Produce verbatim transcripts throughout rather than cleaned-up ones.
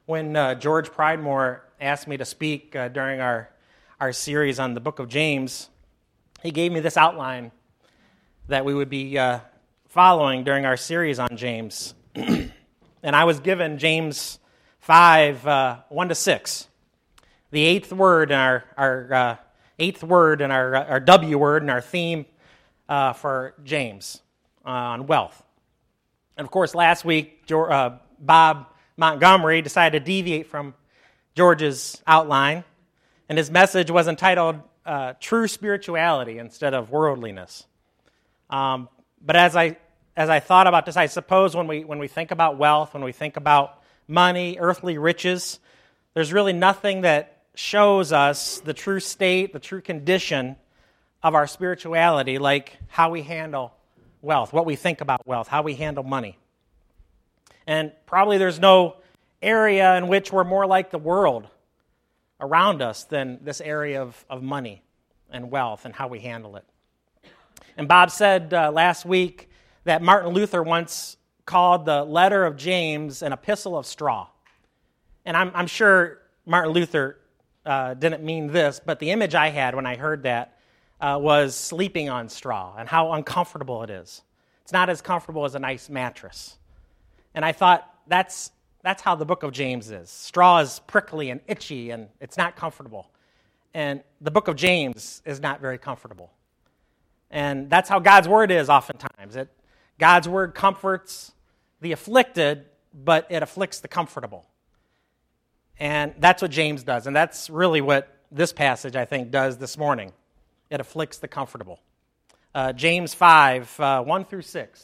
When uh, George Pridemore asked me to speak uh, during our, our series on the book of James, he gave me this outline that we would be uh, following during our series on James. And I was given James five, uh, one to six. The eighth word in our, our uh, eighth word in our, our W word in our theme uh, for James uh, on wealth. And of course, last week, uh, Bob Montgomery decided to deviate from George's outline, and his message was entitled uh, True Spirituality instead of Worldliness. Um, but as I as I thought about this, I suppose when we when we think about wealth, when we think about money, earthly riches, there's really nothing that shows us the true state, the true condition of our spirituality, like how we handle wealth, what we think about wealth, how we handle money. And probably there's no area in which we're more like the world around us than this area of, of money and wealth and how we handle it. And Bob said uh, last week that Martin Luther once called the letter of James an epistle of straw. And I'm, I'm sure Martin Luther uh, didn't mean this, but the image I had when I heard that uh, was sleeping on straw and how uncomfortable it is. It's not as comfortable as a nice mattress. And I thought, that's that's how the book of James is. Straw is prickly and itchy, and it's not comfortable. And the book of James is not very comfortable. And that's how God's word is oftentimes. It, God's word comforts the afflicted, but it afflicts the comfortable. And that's what James does. And that's really what this passage, I think, does this morning. It afflicts the comfortable. Uh, James five, uh, one through six.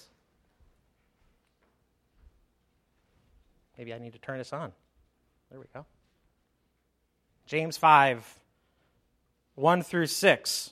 Maybe I need to turn this on. There we go. James five, one through six.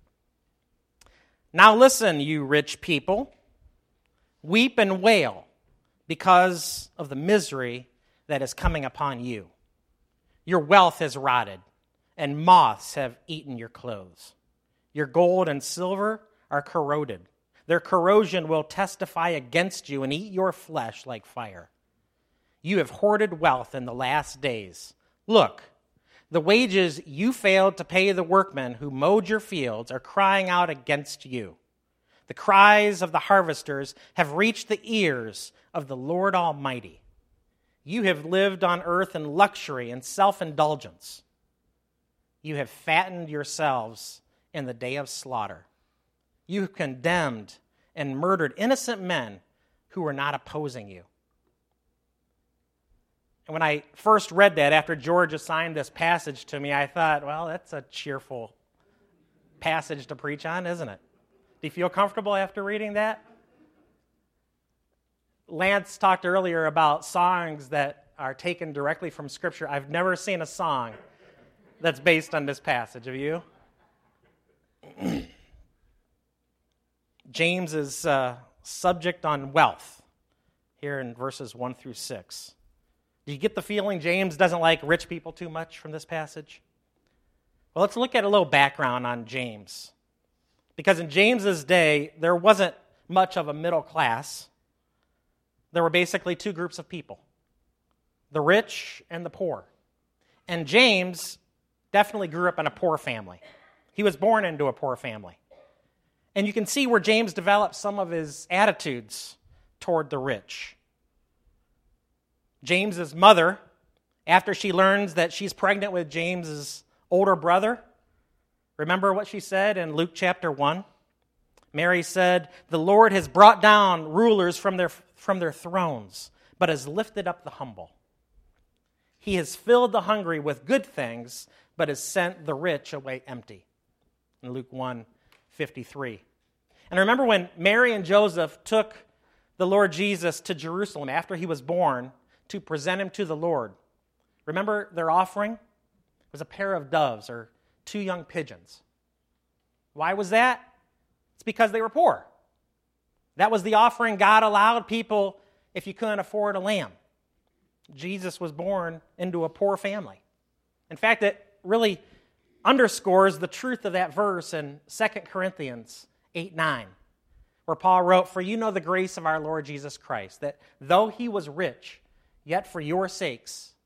Now listen, you rich people. Weep and wail because of the misery that is coming upon you. Your wealth has rotted, and moths have eaten your clothes. Your gold and silver are corroded. Their corrosion will testify against you and eat your flesh like fire. You have hoarded wealth in the last days. Look, the wages you failed to pay the workmen who mowed your fields are crying out against you. The cries of the harvesters have reached the ears of the Lord Almighty. You have lived on earth in luxury and self-indulgence. You have fattened yourselves in the day of slaughter. You have condemned and murdered innocent men who were not opposing you. And when I first read that, after George assigned this passage to me, I thought, well, that's a cheerful passage to preach on, isn't it? Do you feel comfortable after reading that? Lance talked earlier about songs that are taken directly from Scripture. I've never seen a song that's based on this passage. Have you? James's uh, subject on wealth here in verses one through six. Do you get the feeling James doesn't like rich people too much from this passage? Well, let's look at a little background on James. Because in James's day, there wasn't much of a middle class. There were basically two groups of people, the rich and the poor. And James definitely grew up in a poor family. He was born into a poor family. And you can see where James developed some of his attitudes toward the rich. James's mother, after she learns that she's pregnant with James's older brother, remember what she said in Luke chapter one? Mary said, "The Lord has brought down rulers from their, from their thrones, but has lifted up the humble. He has filled the hungry with good things, but has sent the rich away empty." In Luke one fifty-three. And remember when Mary and Joseph took the Lord Jesus to Jerusalem after he was born to present him to the Lord. Remember their offering? It was a pair of doves or two young pigeons. Why was that? It's because they were poor. That was the offering God allowed people if you couldn't afford a lamb. Jesus was born into a poor family. In fact, it really underscores the truth of that verse in Second Corinthians eight nine, where Paul wrote, "For you know the grace of our Lord Jesus Christ, that though he was rich, yet for your sakes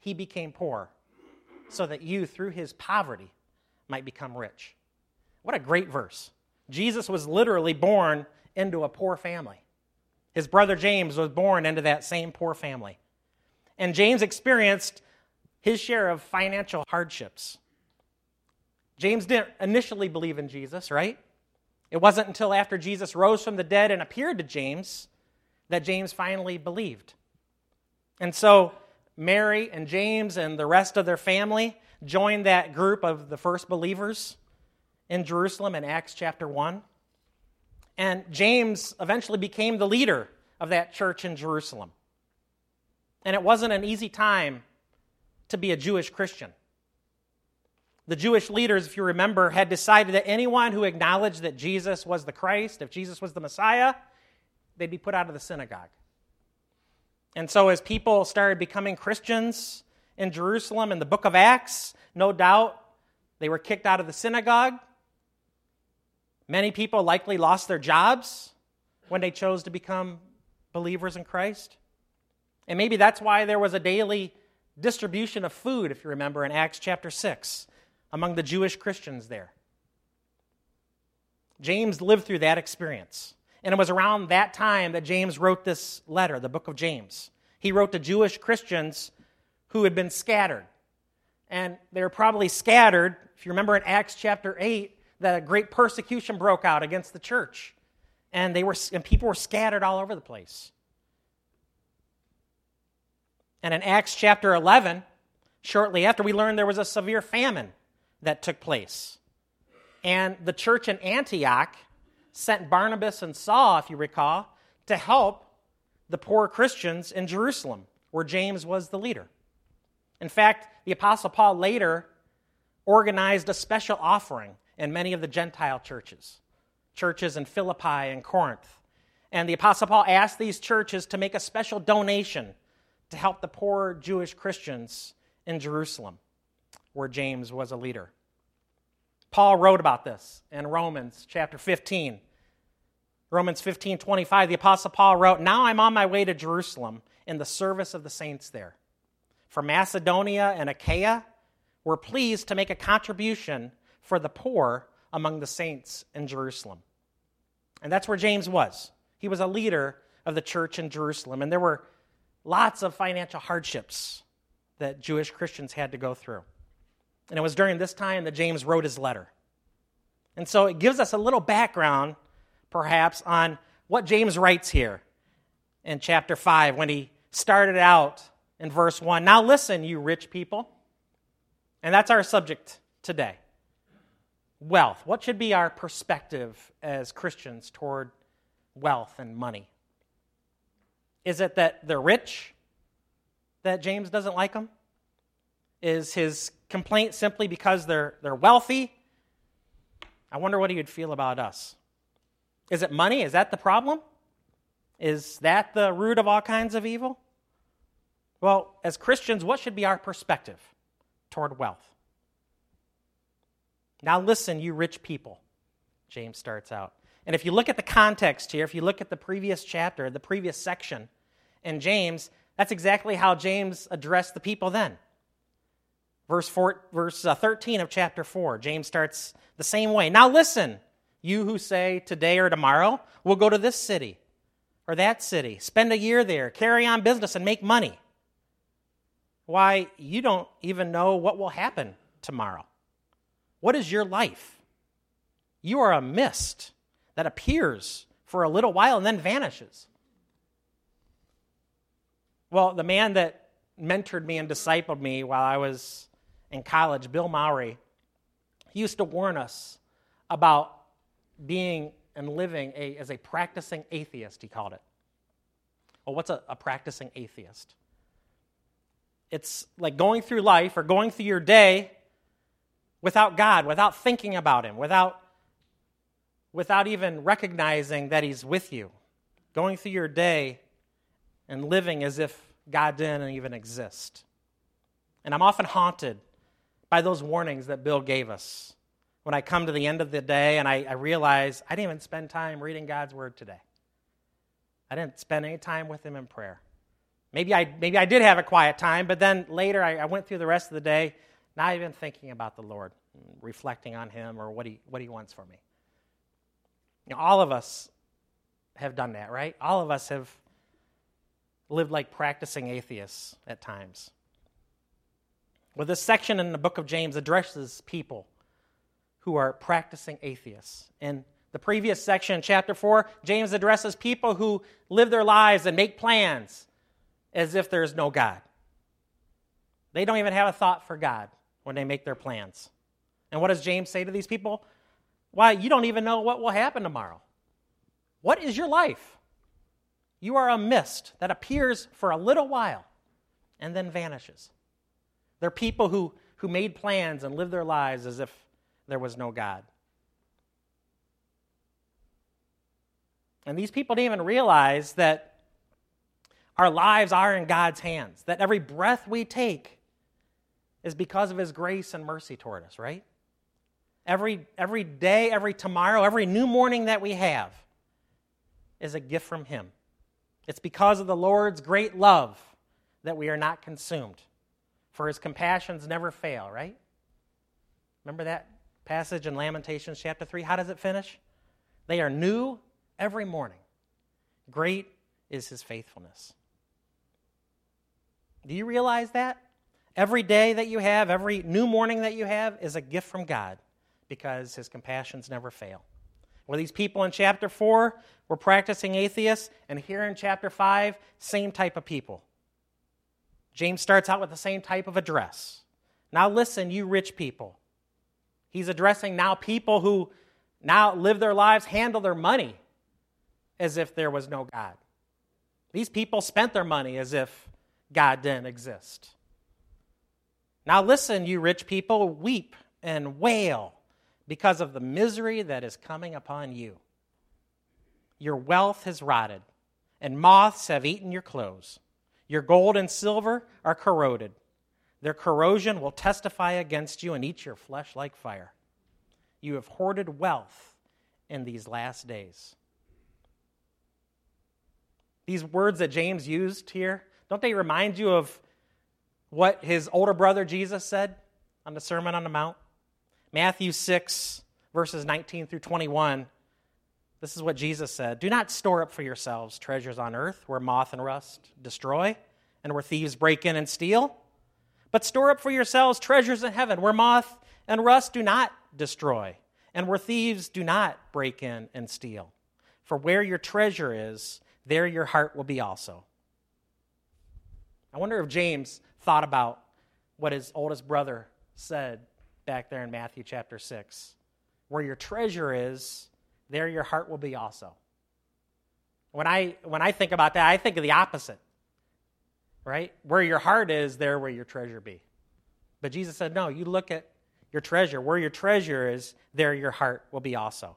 he became poor, so that you, through his poverty, might become rich. What a great verse. Jesus was literally born into a poor family. His brother James was born into that same poor family. And James experienced his share of financial hardships. James didn't initially believe in Jesus, right? It wasn't until after Jesus rose from the dead and appeared to James that James finally believed. And so Mary and James and the rest of their family joined that group of the first believers in Jerusalem in Acts chapter one. And James eventually became the leader of that church in Jerusalem. And it wasn't an easy time to be a Jewish Christian. The Jewish leaders, if you remember, had decided that anyone who acknowledged that Jesus was the Christ, if Jesus was the Messiah, they'd be put out of the synagogue. And so as people started becoming Christians in Jerusalem in the book of Acts, no doubt they were kicked out of the synagogue. Many people likely lost their jobs when they chose to become believers in Christ. And maybe that's why there was a daily distribution of food, if you remember, in Acts chapter six, among the Jewish Christians there. James lived through that experience. And it was around that time that James wrote this letter, the book of James. He wrote to Jewish Christians who had been scattered. And they were probably scattered, if you remember in Acts chapter eight, that a great persecution broke out against the church. And they were and people were scattered all over the place. And in Acts chapter eleven, shortly after, we learned there was a severe famine that took place. And the church in Antioch sent Barnabas and Saul, if you recall, to help the poor Christians in Jerusalem, where James was the leader. In fact, the Apostle Paul later organized a special offering in many of the Gentile churches, churches in Philippi and Corinth. And the Apostle Paul asked these churches to make a special donation to help the poor Jewish Christians in Jerusalem, where James was a leader. Paul wrote about this in Romans chapter fifteen. Romans fifteen twenty-five, the Apostle Paul wrote, "Now I'm on my way to Jerusalem in the service of the saints there. For Macedonia and Achaia were pleased to make a contribution for the poor among the saints in Jerusalem." And that's where James was. He was a leader of the church in Jerusalem, and there were lots of financial hardships that Jewish Christians had to go through. And it was during this time that James wrote his letter. And so it gives us a little background, perhaps, on what James writes here in chapter five when he started out in verse one. "Now listen, you rich people." And that's our subject today. Wealth. What should be our perspective as Christians toward wealth and money? Is it that they're rich, that James doesn't like them? Is his complaint simply because they're, they're wealthy? I wonder what he would feel about us. Is it money? Is that the problem? Is that the root of all kinds of evil? Well, as Christians, what should be our perspective toward wealth? "Now listen, you rich people," James starts out. And if you look at the context here, if you look at the previous chapter, the previous section in James, that's exactly how James addressed the people then. Verse four, verse thirteen of chapter four, James starts the same way. "Now listen, you who say today or tomorrow, we'll go to this city or that city, spend a year there, carry on business and make money. Why, you don't even know what will happen tomorrow. What is your life? You are a mist that appears for a little while and then vanishes." Well, the man that mentored me and discipled me while I was in college, Bill Mowry, he used to warn us about being and living a, as a practicing atheist, he called it. Well, what's a, a practicing atheist? It's like going through life or going through your day without God, without thinking about Him, without without even recognizing that He's with you, going through your day and living as if God didn't even exist. And I'm often haunted by those warnings that Bill gave us when I come to the end of the day and I, I realize I didn't even spend time reading God's Word today. I didn't spend any time with Him in prayer. Maybe I maybe I did have a quiet time, but then later I, I went through the rest of the day not even thinking about the Lord, reflecting on Him or what He what He wants for me. You know, all of us have done that, right? All of us have lived like practicing atheists at times. Well, this section in the book of James addresses people who are practicing atheists. In the previous section, chapter four, James addresses people who live their lives and make plans as if there's no God. They don't even have a thought for God when they make their plans. And what does James say to these people? Why, you don't even know what will happen tomorrow. What is your life? You are a mist that appears for a little while and then vanishes. They're people who, who made plans and lived their lives as if there was no God. And these people didn't even realize that our lives are in God's hands, that every breath we take is because of His grace and mercy toward us, right? Every, every day, every tomorrow, every new morning that we have is a gift from Him. It's because of the Lord's great love that we are not consumed, for His compassions never fail, right? Remember that passage in Lamentations chapter three? How does it finish? They are new every morning. Great is His faithfulness. Do you realize that? Every day that you have, every new morning that you have is a gift from God because His compassions never fail. Well, these people in chapter four were practicing atheists, and here in chapter five, same type of people. James starts out with the same type of address. Now listen, you rich people. He's addressing now people who now live their lives, handle their money as if there was no God. These people spent their money as if God didn't exist. Now listen, you rich people, weep and wail because of the misery that is coming upon you. Your wealth has rotted, and moths have eaten your clothes. Your gold and silver are corroded. Their corrosion will testify against you and eat your flesh like fire. You have hoarded wealth in these last days. These words that James used here, don't they remind you of what his older brother Jesus said on the Sermon on the Mount? Matthew six, verses nineteen through twenty-one. This is what Jesus said. Do not store up for yourselves treasures on earth where moth and rust destroy and where thieves break in and steal. But store up for yourselves treasures in heaven where moth and rust do not destroy and where thieves do not break in and steal. For where your treasure is, there your heart will be also. I wonder if James thought about what his oldest brother said back there in Matthew chapter six. Where your treasure is, there your heart will be also. When I when I think about that, I think of the opposite. Right? Where your heart is, there will your treasure be. But Jesus said, no, you look at your treasure. Where your treasure is, there your heart will be also.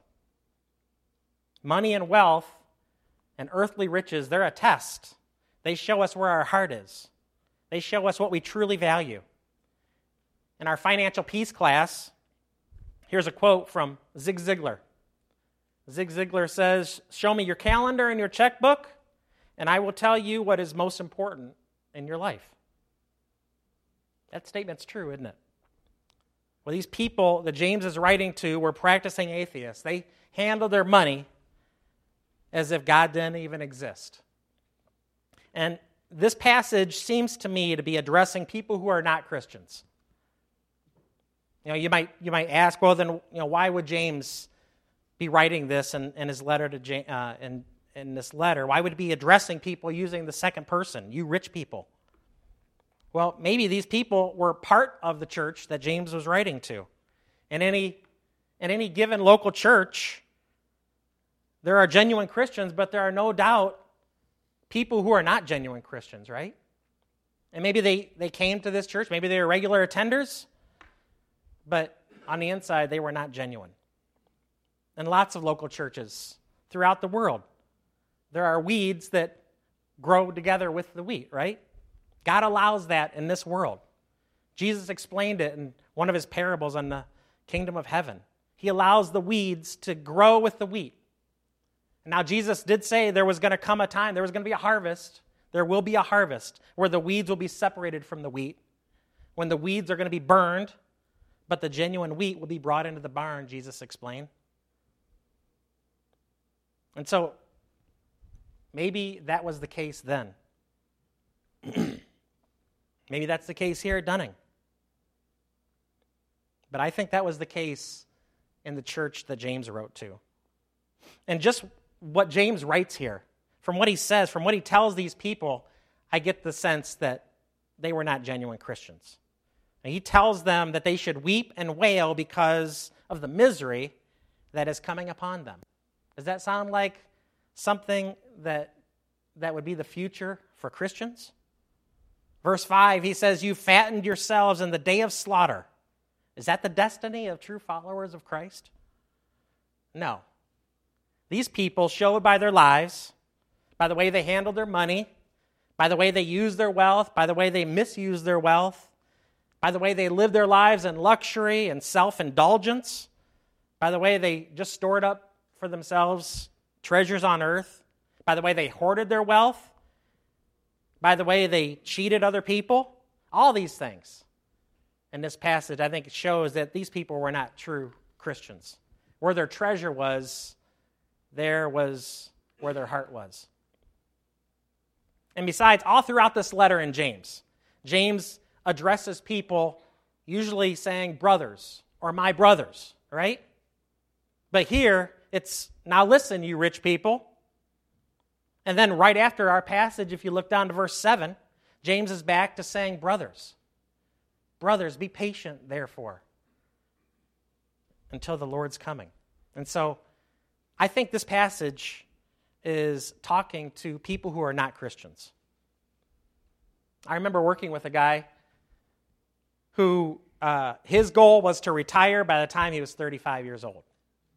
Money and wealth and earthly riches, they're a test. They show us where our heart is. They show us what we truly value. In our financial peace class, here's a quote from Zig Ziglar. Zig Ziglar says, show me your calendar and your checkbook, and I will tell you what is most important in your life. That statement's true, isn't it? Well, these people that James is writing to were practicing atheists. They handled their money as if God didn't even exist. And this passage seems to me to be addressing people who are not Christians. You know, you might you might ask, well, then, you know, why would James be writing this in, in his letter to James, uh, in in this letter? Why would he be addressing people using the second person, you rich people? Well, maybe these people were part of the church that James was writing to. In any in any given local church, there are genuine Christians, but there are no doubt people who are not genuine Christians, right? And maybe they, they came to this church, maybe they were regular attenders, but on the inside, they were not genuine. And lots of local churches throughout the world, there are weeds that grow together with the wheat, right? God allows that in this world. Jesus explained it in one of his parables on the kingdom of heaven. He allows the weeds to grow with the wheat. And now Jesus did say there was going to come a time, there was going to be a harvest, There will be a harvest where the weeds will be separated from the wheat, when the weeds are going to be burned, but the genuine wheat will be brought into the barn, Jesus explained. And so, maybe that was the case then. Maybe that's the case here at Dunning. But I think that was the case in the church that James wrote to. And just what James writes here, from what he says, from what he tells these people, I get the sense that they were not genuine Christians. And he tells them that they should weep and wail because of the misery that is coming upon them. Does that sound like something that, that would be the future for Christians? Verse five, he says, "You fattened yourselves in the day of slaughter." Is that the destiny of true followers of Christ? No. These people showed by their lives, by the way they handled their money, by the way they used their wealth, by the way they misused their wealth, by the way they lived their lives in luxury and self-indulgence, by the way they just stored up for themselves treasures on earth, by the way they hoarded their wealth, by the way they cheated other people, all these things. In this passage, I think it shows that these people were not true Christians. Where their treasure was, there was where their heart was. And besides, all throughout this letter in James, James addresses people usually saying brothers or my brothers, right? But here, it's, now listen, you rich people. And then right after our passage, if you look down to verse seven, James is back to saying brothers. Brothers, be patient, therefore, until the Lord's coming. And so I think this passage is talking to people who are not Christians. I remember working with a guy who uh, his goal was to retire by the time he was thirty-five years old.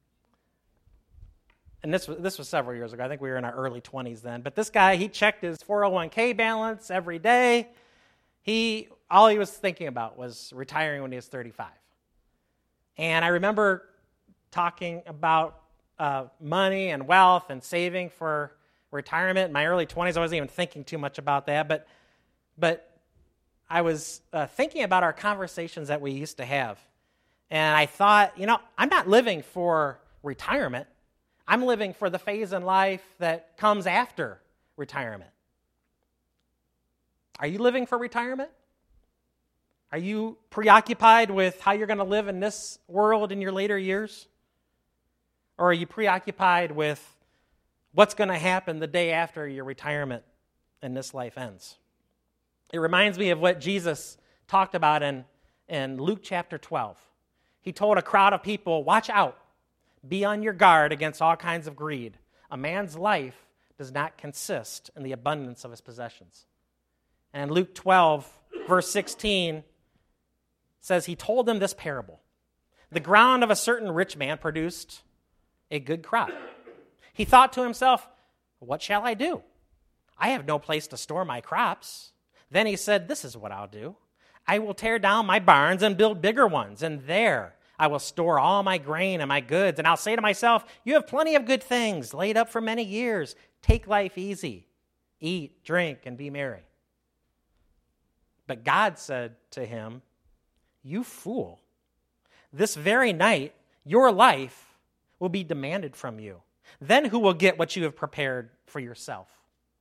And this was, this was several years ago. I think we were in our early twenties then. But this guy, he checked his four oh one k balance every day. He, all he was thinking about was retiring when he was thirty-five. And I remember talking about uh, money and wealth and saving for retirement. In my early twenties, I wasn't even thinking too much about that. But, but I was uh, thinking about our conversations that we used to have. And I thought, you know, I'm not living for retirement. I'm living for the phase in life that comes after retirement. Are you living for retirement? Are you preoccupied with how you're going to live in this world in your later years? Or are you preoccupied with what's going to happen the day after your retirement and this life ends? It reminds me of what Jesus talked about in, in Luke chapter twelve. He told a crowd of people, watch out. Be on your guard against all kinds of greed. A man's life does not consist in the abundance of his possessions. And in Luke twelve, verse sixteen, says he told them this parable. The ground of a certain rich man produced a good crop. He thought to himself, what shall I do? I have no place to store my crops. Then he said, this is what I'll do. I will tear down my barns and build bigger ones, and there I will store all my grain and my goods. And I'll say to myself, you have plenty of good things laid up for many years. Take life easy. Eat, drink, and be merry. But God said to him, you fool. This very night, your life will be demanded from you. Then who will get what you have prepared for yourself?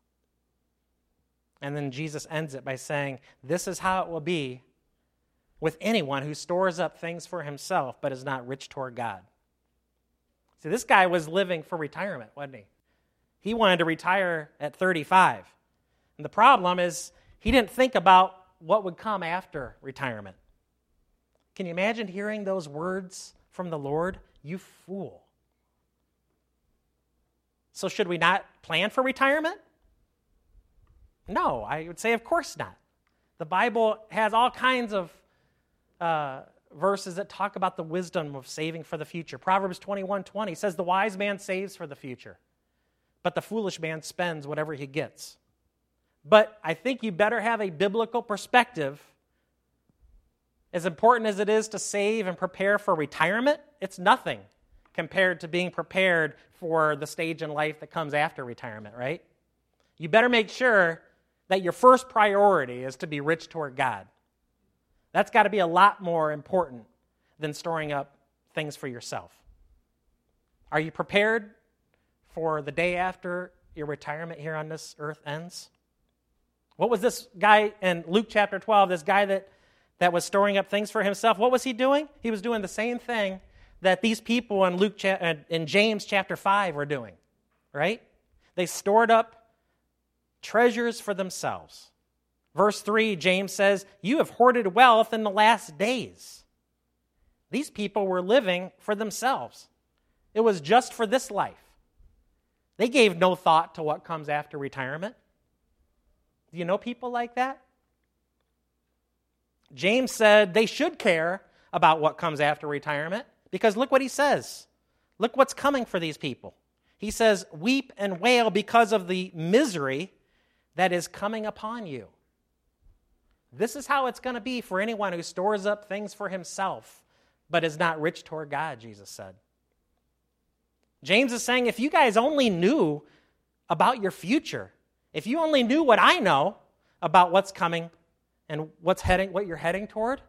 And then Jesus ends it by saying, this is how it will be with anyone who stores up things for himself but is not rich toward God. See, this guy was living for retirement, wasn't he? He wanted to retire at thirty-five. And the problem is he didn't think about what would come after retirement. Can you imagine hearing those words from the Lord? You fool. So should we not plan for retirement? No, I would say of course not. The Bible has all kinds of uh, verses that talk about the wisdom of saving for the future. Proverbs twenty-one twenty says, the wise man saves for the future, but the foolish man spends whatever he gets. But I think you better have a biblical perspective. As important as it is to save and prepare for retirement, it's nothing compared to being prepared for the stage in life that comes after retirement, right? You better make sure that your first priority is to be rich toward God. That's got to be a lot more important than storing up things for yourself. Are you prepared for the day after your retirement here on this earth ends? What was this guy in Luke chapter twelve, this guy that, that was storing up things for himself, what was he doing? He was doing the same thing that these people in Luke in James chapter five were doing, right? They stored up treasures for themselves. Verse three, James says, "You have hoarded wealth in the last days." These people were living for themselves. It was just for this life. They gave no thought to what comes after retirement. Do you know people like that? James said they should care about what comes after retirement, because look what he says. Look what's coming for these people. He says, "Weep and wail because of the misery that is coming upon you." This is how it's going to be for anyone who stores up things for himself but is not rich toward God, Jesus said. James is saying, if you guys only knew about your future, if you only knew what I know about what's coming and what's heading, what you're heading toward,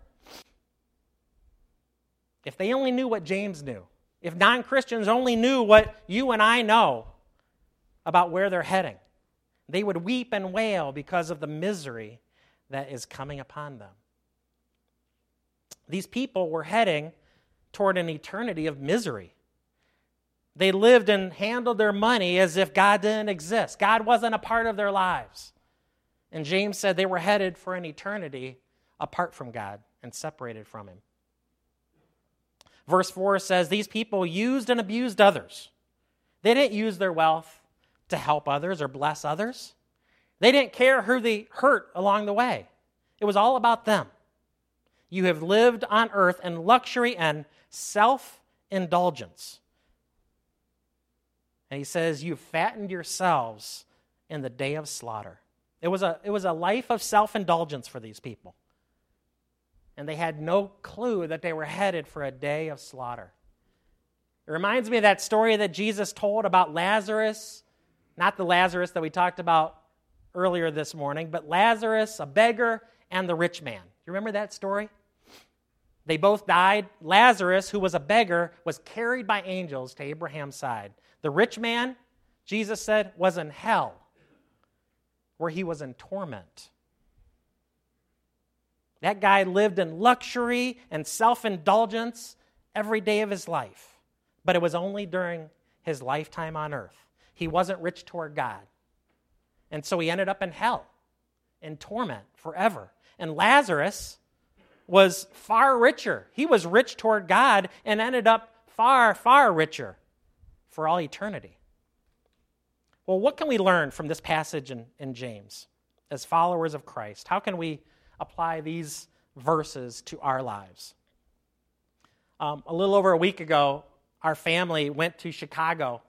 if they only knew what James knew, if non-Christians only knew what you and I know about where they're heading, they would weep and wail because of the misery that is coming upon them. These people were heading toward an eternity of misery. They lived and handled their money as if God didn't exist. God wasn't a part of their lives. And James said they were headed for an eternity apart from God and separated from him. Verse four says, these people used and abused others. They didn't use their wealth to help others or bless others. They didn't care who they hurt along the way. It was all about them. You have lived on earth in luxury and self-indulgence. And he says, you've fattened yourselves in the day of slaughter. It was a, it was a life of self-indulgence for these people. And they had no clue that they were headed for a day of slaughter. It reminds me of that story that Jesus told about Lazarus, not the Lazarus that we talked about earlier this morning, but Lazarus, a beggar, and the rich man. You remember that story? They both died. Lazarus, who was a beggar, was carried by angels to Abraham's side. The rich man, Jesus said, was in hell, where he was in torment. That guy lived in luxury and self-indulgence every day of his life, but it was only during his lifetime on earth. He wasn't rich toward God, and so he ended up in hell, in torment forever. And Lazarus was far richer. He was rich toward God and ended up far, far richer for all eternity. Well, what can we learn from this passage in, in James as followers of Christ? How can we apply these verses to our lives? Um, a little over a week ago, our family went to Chicago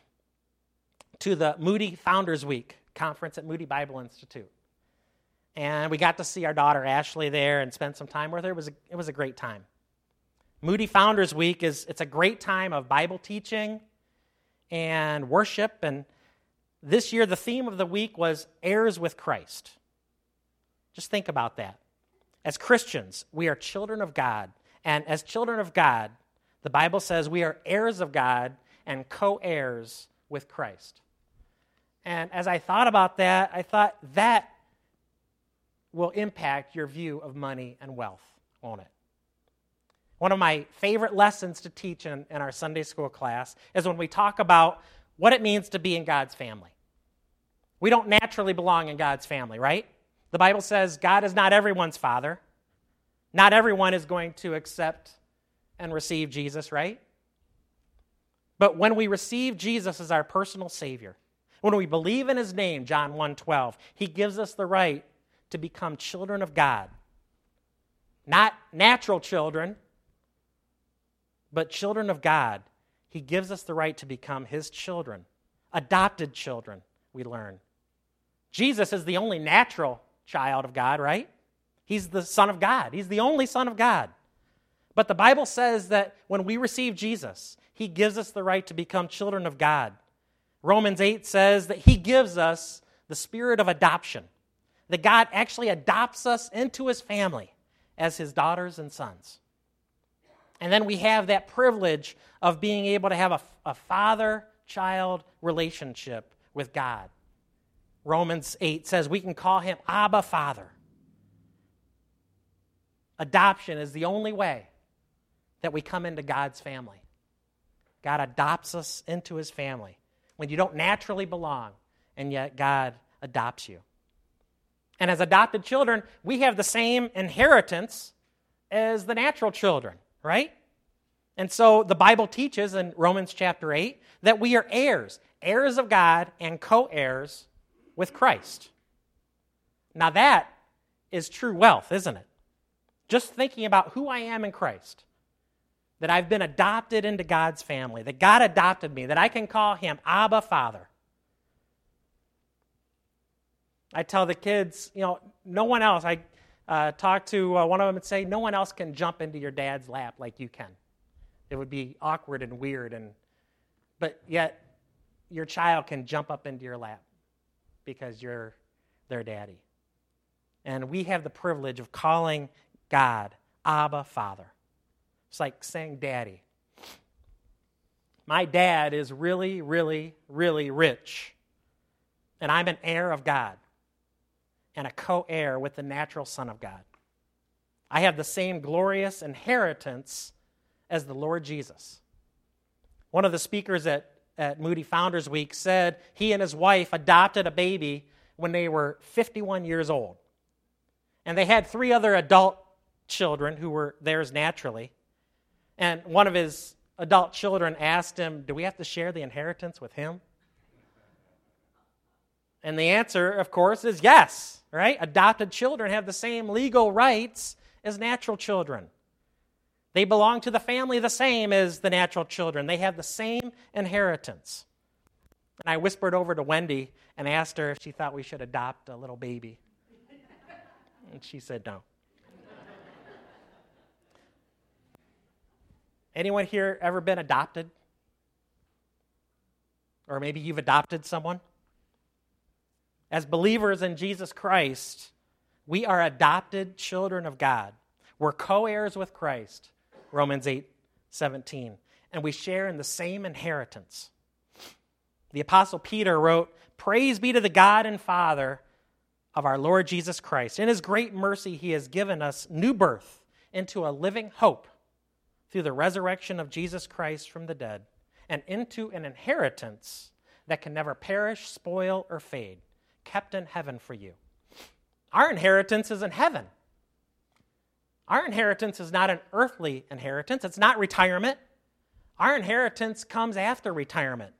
to the Moody Founders Week conference at Moody Bible Institute. And we got to see our daughter Ashley there and spend some time with her. It was a, it was a great time. Moody Founders Week is it's a great time of Bible teaching and worship. And this year, the theme of the week was Heirs with Christ. Just think about that. As Christians, we are children of God. And as children of God, the Bible says we are heirs of God and co-heirs with Christ. And as I thought about that, I thought that will impact your view of money and wealth, won't it? One of my favorite lessons to teach in, in our Sunday school class is when we talk about what it means to be in God's family. We don't naturally belong in God's family, right? The Bible says God is not everyone's father. Not everyone is going to accept and receive Jesus, right? But when we receive Jesus as our personal Savior, when we believe in His name, John one twelve, He gives us the right to become children of God. Not natural children, but children of God. He gives us the right to become His children, adopted children, we learn. Jesus is the only natural child of God, right? He's the Son of God. He's the only Son of God. But the Bible says that when we receive Jesus, He gives us the right to become children of God. Romans eight says that He gives us the spirit of adoption. that God actually adopts us into his family as his daughters and sons. And then we have that privilege of being able to have a, a father-child relationship with God. Romans eight says we can call him Abba, Father. Adoption is the only way that we come into God's family. God adopts us into his family when you don't naturally belong, and yet God adopts you. And as adopted children, we have the same inheritance as the natural children, right? And so the Bible teaches in Romans chapter eight that we are heirs, heirs of God and co-heirs with Christ. Now that is true wealth, isn't it? Just thinking about who I am in Christ, that I've been adopted into God's family, that God adopted me, that I can call him Abba, Father. I tell the kids, you know, no one else, I uh, talked to uh, one of them and say, no one else can jump into your dad's lap like you can. It would be awkward and weird, and but yet your child can jump up into your lap because you're their daddy. And we have the privilege of calling God Abba, Father. It's like saying daddy. My dad is really, really, really rich, and I'm an heir of God and a co-heir with the natural Son of God. I have the same glorious inheritance as the Lord Jesus. One of the speakers at, at Moody Founders Week said he and his wife adopted a baby when they were fifty-one years old. And they had three other adult children who were theirs naturally. And one of his adult children asked him, do we have to share the inheritance with him? And the answer, of course, is yes, right? Adopted children have the same legal rights as natural children. They belong to the family the same as the natural children. They have the same inheritance. And I whispered over to Wendy and asked her if she thought we should adopt a little baby. And she said no. Anyone here ever been adopted? Or maybe you've adopted someone? As believers in Jesus Christ, we are adopted children of God. We're co-heirs with Christ, Romans eight seventeen, and we share in the same inheritance. The Apostle Peter wrote, praise be to the God and Father of our Lord Jesus Christ. In his great mercy, he has given us new birth into a living hope through the resurrection of Jesus Christ from the dead, and into an inheritance that can never perish, spoil, or fade, kept in heaven for you. Our inheritance is in heaven. Our inheritance is not an earthly inheritance. It's not retirement. Our inheritance comes after retirement.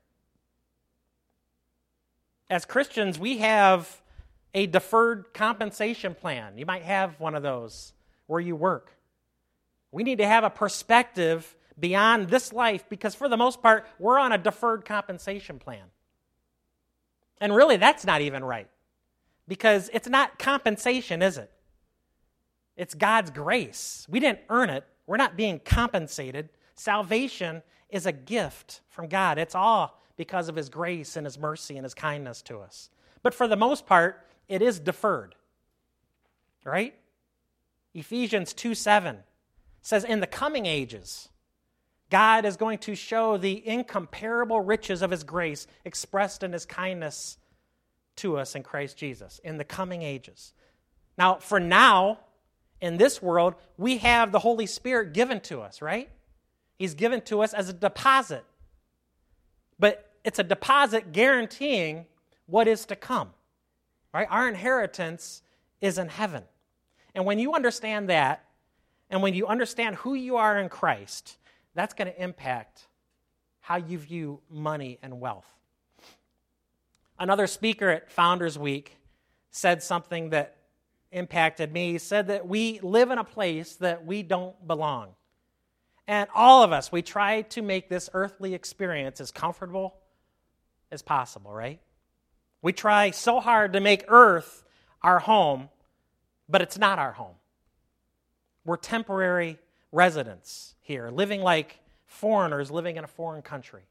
As Christians, we have a deferred compensation plan. You might have one of those where you work. We need to have a perspective beyond this life because for the most part, we're on a deferred compensation plan. And really, that's not even right because it's not compensation, is it? It's God's grace. We didn't earn it. We're not being compensated. Salvation is a gift from God. It's all because of his grace and his mercy and his kindness to us. But for the most part, it is deferred. Right? Ephesians two seven says, in the coming ages, God is going to show the incomparable riches of his grace expressed in his kindness to us in Christ Jesus in the coming ages. Now, for now, in this world, we have the Holy Spirit given to us, right? He's given to us as a deposit. But it's a deposit guaranteeing what is to come, right? Our inheritance is in heaven. And when you understand that, and when you understand who you are in Christ, that's going to impact how you view money and wealth. Another speaker at Founders Week said something that impacted me. He said that we live in a place that we don't belong. And all of us, we try to make this earthly experience as comfortable as possible, right? We try so hard to make earth our home, but it's not our home. We're temporary residents here, living like foreigners living in a foreign country.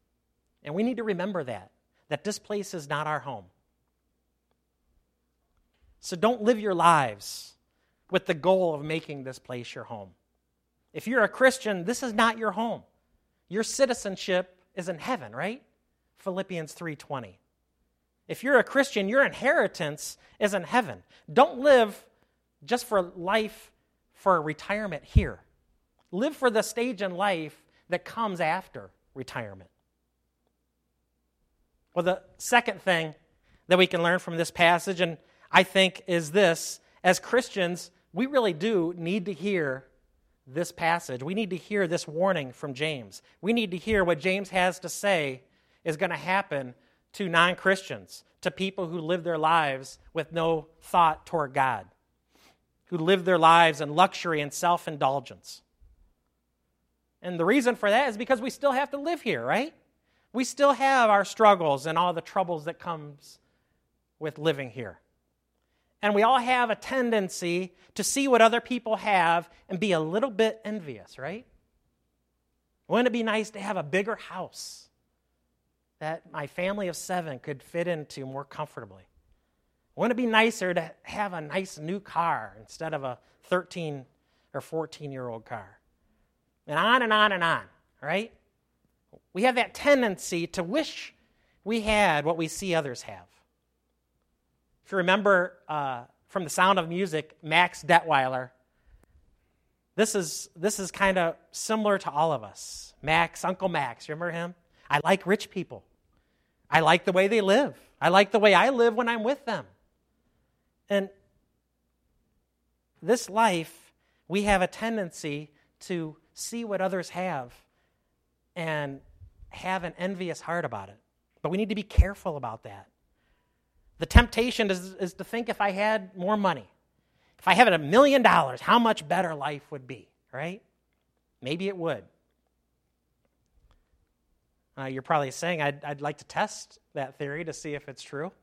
And we need to remember that, that this place is not our home. So don't live your lives with the goal of making this place your home. If you're a Christian, this is not your home. Your citizenship is in heaven, right? Philippians three twenty. If you're a Christian, your inheritance is in heaven. Don't live just for life, for retirement here. Live for the stage in life that comes after retirement. Well, the second thing that we can learn from this passage, and I think, is this: as Christians, we really do need to hear this passage. We need to hear this warning from James. We need to hear what James has to say is going to happen to non-Christians, to people who live their lives with no thought toward God, who live their lives in luxury and self-indulgence. And the reason for that is because we still have to live here, right? We still have our struggles and all the troubles that comes with living here. And we all have a tendency to see what other people have and be a little bit envious, right? Wouldn't it be nice to have a bigger house that my family of seven could fit into more comfortably? Wouldn't it be nicer to have a nice new car instead of a thirteen or fourteen-year-old car? And on and on and on, right? We have that tendency to wish we had what we see others have. If you remember uh, from The Sound of Music, Max Detweiler, this is this is kind of similar to all of us. Max, Uncle Max, you remember him? I like rich people. I like the way they live. I like the way I live when I'm with them. And this life, we have a tendency to see what others have and have an envious heart about it. But we need to be careful about that. The temptation is, is to think if I had more money, if I had a million dollars, how much better life would be, right? Maybe it would. Uh, you're probably saying, I'd, I'd like to test that theory to see if it's true.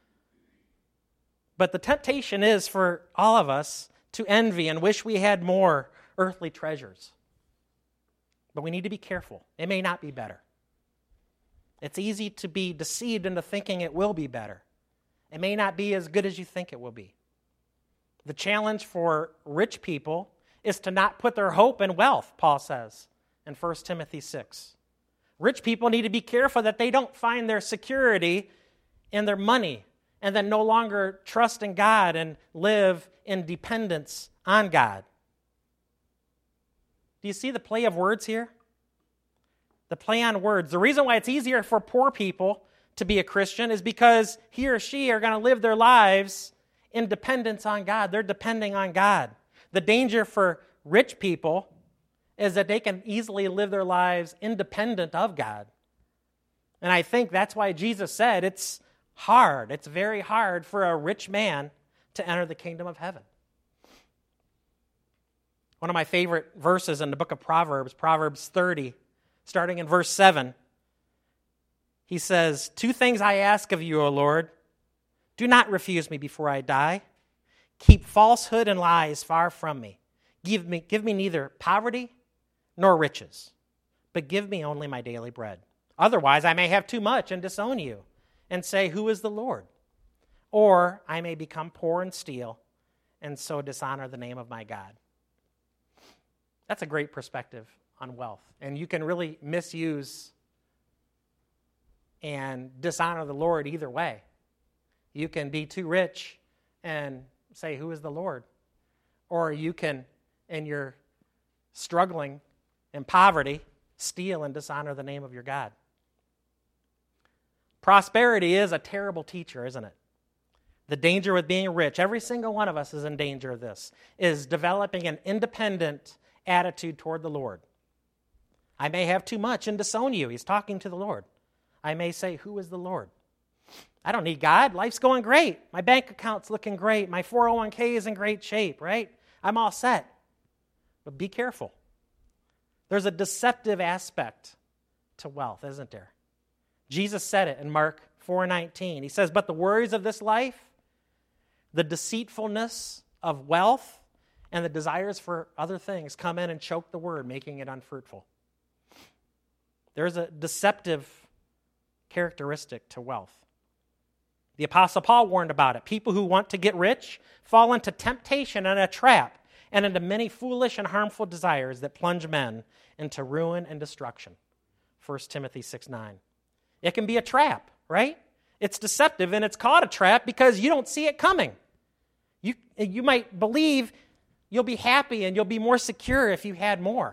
But the temptation is for all of us to envy and wish we had more earthly treasures. But we need to be careful. It may not be better. It's easy to be deceived into thinking it will be better. It may not be as good as you think it will be. The challenge for rich people is to not put their hope in wealth, Paul says in First Timothy six. Rich people need to be careful that they don't find their security in their money and then no longer trust in God and live in dependence on God. Do you see the play of words here? The play on words. The reason why it's easier for poor people to be a Christian is because he or she are going to live their lives in dependence on God. They're depending on God. The danger for rich people is that they can easily live their lives independent of God. And I think that's why Jesus said it's hard, it's very hard for a rich man to enter the kingdom of heaven. One of my favorite verses in the book of Proverbs, Proverbs thirty, starting in verse seven, he says, "Two things I ask of you, O Lord. Do not refuse me before I die. Keep falsehood and lies far from me. Give me, give me neither poverty nor riches, but give me only my daily bread. Otherwise, I may have too much and disown you and say, 'Who is the Lord?' Or I may become poor and steal and so dishonor the name of my God." That's a great perspective on wealth. And you can really misuse and dishonor the Lord either way. You can be too rich and say, "Who is the Lord?" Or you can, in your struggling in poverty, steal and dishonor the name of your God. Prosperity is a terrible teacher, isn't it? The danger with being rich, every single one of us is in danger of this, is developing an independent attitude toward the Lord. I may have too much and disown you. He's talking to the Lord. I may say, "Who is the Lord?" I don't need God. Life's going great. My bank account's looking great. My four oh one k is in great shape, right? I'm all set. But be careful. There's a deceptive aspect to wealth, isn't there? Jesus said it in Mark four nineteen. He says, "But the worries of this life, the deceitfulness of wealth, and the desires for other things come in and choke the word, making it unfruitful." There's a deceptive characteristic to wealth. The Apostle Paul warned about it. People who want to get rich fall into temptation and a trap, and into many foolish and harmful desires that plunge men into ruin and destruction. First Timothy six nine. It can be a trap, right? It's deceptive, and it's called a trap because you don't see it coming. You, you might believe you'll be happy and you'll be more secure if you had more.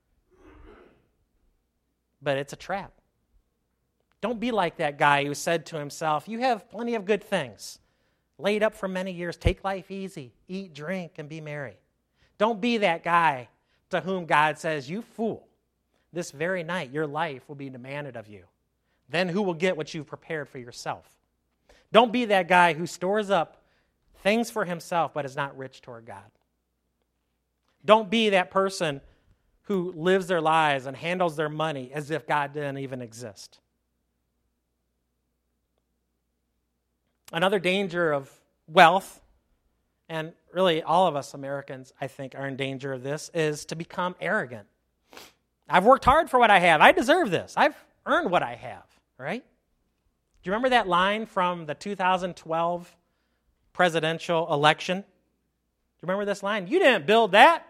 But it's a trap. Don't be like that guy who said to himself, you have plenty of good things laid up for many years. Take life easy. Eat, drink, and be merry. Don't be that guy to whom God says, you fool. This very night your life will be demanded of you. Then who will get what you've prepared for yourself? Don't be that guy who stores up things for himself but is not rich toward God. Don't be that person who lives their lives and handles their money as if God didn't even exist. Another danger of wealth, and really all of us Americans, I think, are in danger of this, is to become arrogant. I've worked hard for what I have. I deserve this. I've earned what I have, right? Do you remember that line from the two thousand twelve presidential election? Do you remember this line? You didn't build that.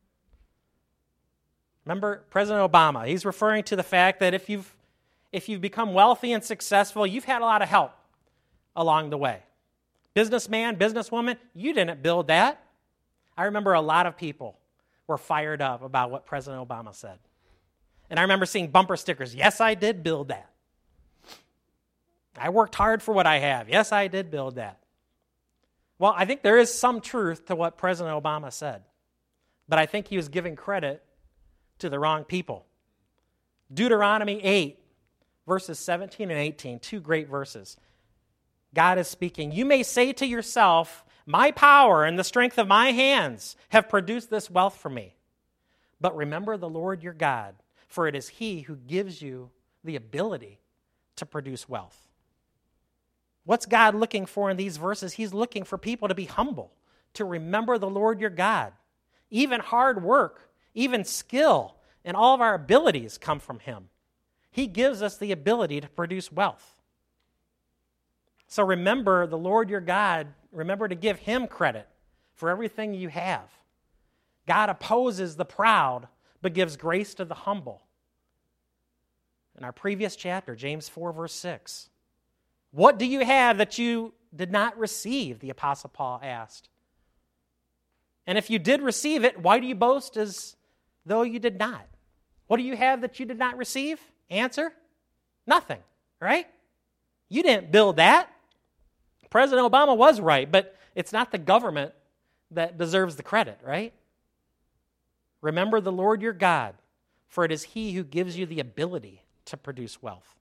Remember President Obama? He's referring to the fact that if you've if you've become wealthy and successful, you've had a lot of help along the way. Businessman, businesswoman, you didn't build that. I remember a lot of people were fired up about what President Obama said. And I remember seeing bumper stickers, yes, I did build that. I worked hard for what I have. Yes, I did build that. Well, I think there is some truth to what President Obama said. But I think he was giving credit to the wrong people. Deuteronomy eight, verses seventeen and eighteen, two great verses. God is speaking. You may say to yourself, my power and the strength of my hands have produced this wealth for me. But remember the Lord your God, for it is He who gives you the ability to produce wealth. What's God looking for in these verses? He's looking for people to be humble, to remember the Lord your God. Even hard work, even skill, and all of our abilities come from Him. He gives us the ability to produce wealth. So remember the Lord your God. Remember to give Him credit for everything you have. God opposes the proud, but gives grace to the humble. In our previous chapter, James four, verse six. What do you have that you did not receive? The Apostle Paul asked. And if you did receive it, why do you boast as though you did not? What do you have that you did not receive? Answer, nothing, right? You didn't build that. President Obama was right, but it's not the government that deserves the credit, right? Remember the Lord your God, for it is He who gives you the ability to produce wealth.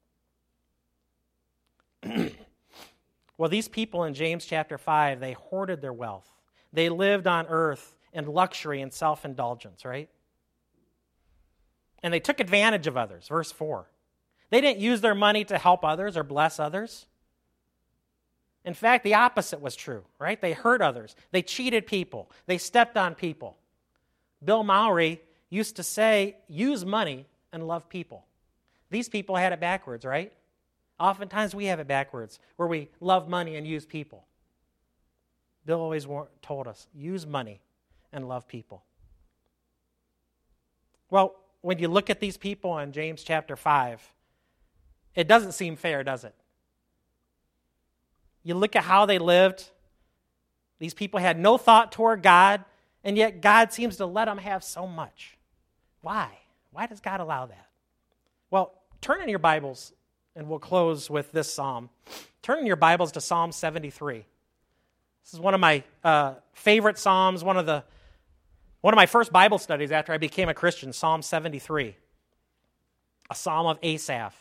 Well, these people in James chapter five, they hoarded their wealth. They lived on earth in luxury and self-indulgence, right? And they took advantage of others, verse four. They didn't use their money to help others or bless others. In fact, the opposite was true, right? They hurt others. They cheated people. They stepped on people. Bill Mowry used to say, use money and love people. These people had it backwards, right? Oftentimes we have it backwards, where we love money and use people. Bill always told us, use money and love people. Well, when you look at these people in James chapter five, it doesn't seem fair, does it? You look at how they lived. These people had no thought toward God, and yet God seems to let them have so much. Why? Why does God allow that? Well, turn in your Bibles, and we'll close with this psalm. Turn in your Bibles to Psalm seventy-three. This is one of my uh, favorite psalms, one of the one of my first Bible studies after I became a Christian, Psalm seventy-three, a psalm of Asaph.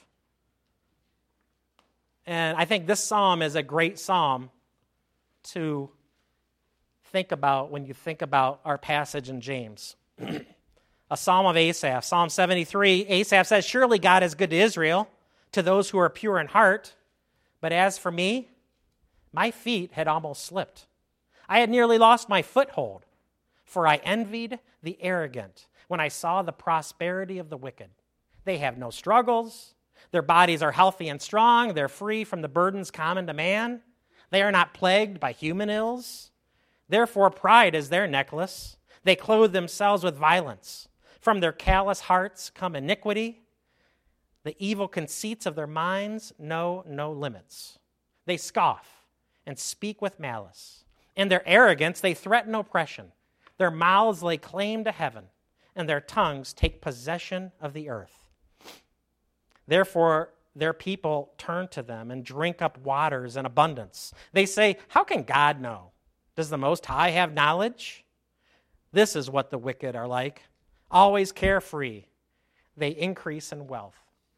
And I think this psalm is a great psalm to think about when you think about our passage in James. A psalm of Asaph, Psalm seventy-three, Asaph says, surely God is good to Israel, to those who are pure in heart. But as for me, my feet had almost slipped. I had nearly lost my foothold, for I envied the arrogant when I saw the prosperity of the wicked. They have no struggles. Their bodies are healthy and strong. They're free from the burdens common to man. They are not plagued by human ills. Therefore, pride is their necklace. They clothe themselves with violence. From their callous hearts come iniquity. The evil conceits of their minds know no limits. They scoff and speak with malice. In their arrogance, they threaten oppression. Their mouths lay claim to heaven, and their tongues take possession of the earth. Therefore, their people turn to them and drink up waters in abundance. They say, how can God know? Does the Most High have knowledge? This is what the wicked are like, always carefree. They increase in wealth.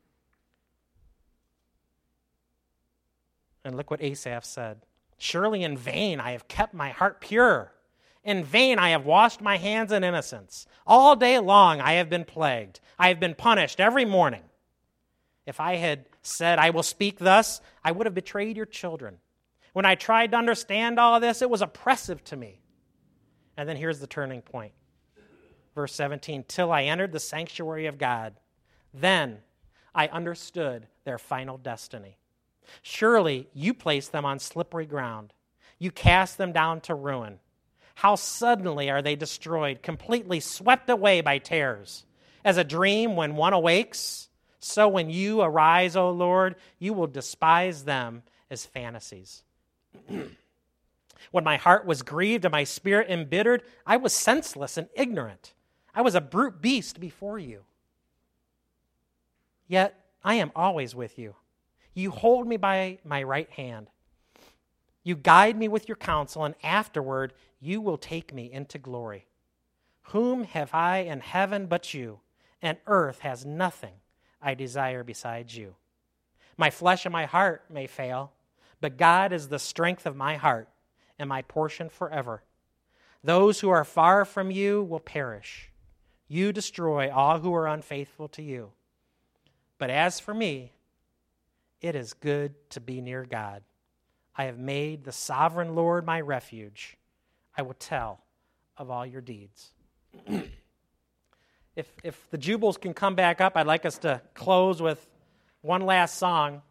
And look what Asaph said. Surely in vain I have kept my heart pure. In vain I have washed my hands in innocence. All day long I have been plagued. I have been punished every morning. If I had said, I will speak thus, I would have betrayed your children. When I tried to understand all of this, it was oppressive to me. And then here's the turning point. Verse seventeen, till I entered the sanctuary of God, then I understood their final destiny. Surely you placed them on slippery ground. You cast them down to ruin. How suddenly are they destroyed, completely swept away by terrors. As a dream when one awakes, so when you arise, O Lord, you will despise them as fantasies. When my heart was grieved and my spirit embittered, I was senseless and ignorant. I was a brute beast before you. Yet I am always with you. You hold me by my right hand. You guide me with your counsel, and afterward you will take me into glory. Whom have I in heaven but you, and earth has nothing I desire besides you. My flesh and my heart may fail, but God is the strength of my heart and my portion forever. Those who are far from you will perish. You destroy all who are unfaithful to you. But as for me, it is good to be near God. I have made the sovereign Lord my refuge. I will tell of all your deeds. if, if the Jubiles can come back up, I'd like us to close with one last song.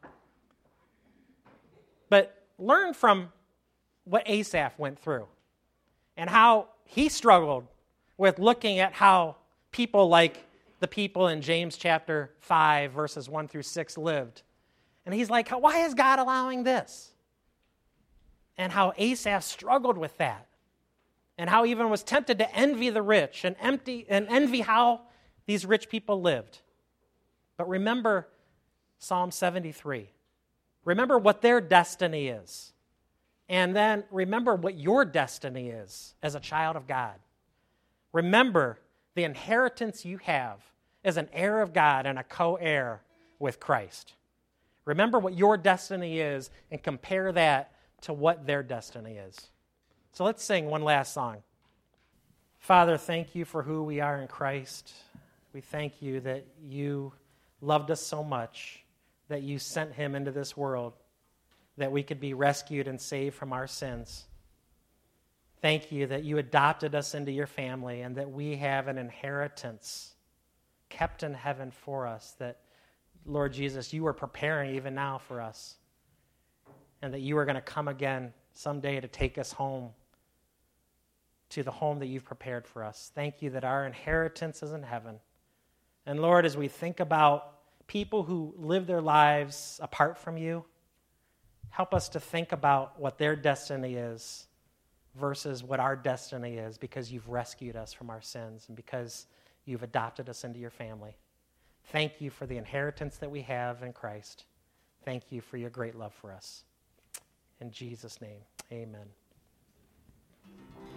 But learn from what Asaph went through and how he struggled with looking at how people like the people in James chapter five, verses one through six lived. And he's like, why is God allowing this? And how Asaph struggled with that. And how he even was tempted to envy the rich and empty and envy how these rich people lived. But remember Psalm seventy-three. Remember what their destiny is. And then remember what your destiny is as a child of God. Remember the inheritance you have as an heir of God and a co-heir with Christ. Remember what your destiny is and compare that to what their destiny is. So let's sing one last song. Father, thank you for who we are in Christ. We thank you that you loved us so much that you sent him into this world that we could be rescued and saved from our sins. Thank you that you adopted us into your family and that we have an inheritance kept in heaven for us that, Lord Jesus, you are preparing even now for us, and that you are going to come again someday to take us home to the home that you've prepared for us. Thank you that our inheritance is in heaven. And Lord, as we think about people who live their lives apart from you, help us to think about what their destiny is versus what our destiny is, because you've rescued us from our sins and because you've adopted us into your family. Thank you for the inheritance that we have in Christ. Thank you for your great love for us. In Jesus' name, amen.